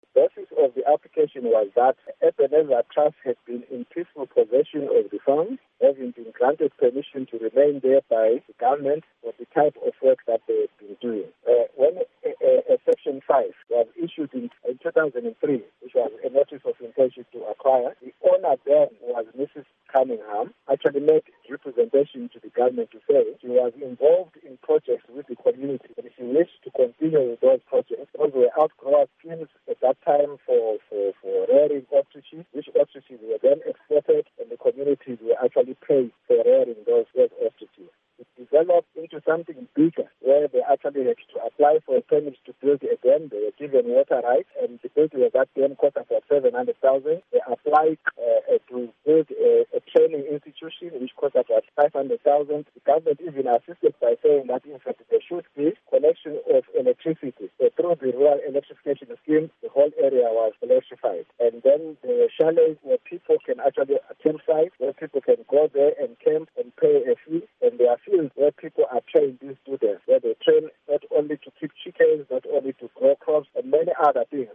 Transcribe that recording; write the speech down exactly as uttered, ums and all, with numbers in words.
The basis of the application was that Ebenezer Trust had been in peaceful possession of the farm, having been granted permission to remain there by the government for the type of work that they had been doing. Uh, when a, a, a Section five was issued in, in two thousand three, which was a notice of intention to acquire, the owner then was Missus Cunningham, actually made representation to the government to say she was involved in projects with the community and she wished to continue with those projects. Those were outgrow schemes at that time for, for, for rearing ostriches, which ostriches were then exported and the communities were actually paid for rearing those, those ostriches. It developed into something bigger where they actually had to apply for a permit to build a dam. They were given water rights and the building of that dam cost about seven hundred thousand dollars. They applied uh, to build a, a training institution which cost about five hundred thousand dollars. The government even assisted by saying that in fact there should be connection of electricity. So through the rural electrification scheme, the whole area was electrified. And then there were chalets where people can actually campsite, where people can go there and camp and pay a fee. And there are fields where people are trained, these students, where they train not only to keep chickens, not only to grow crops, and many other things.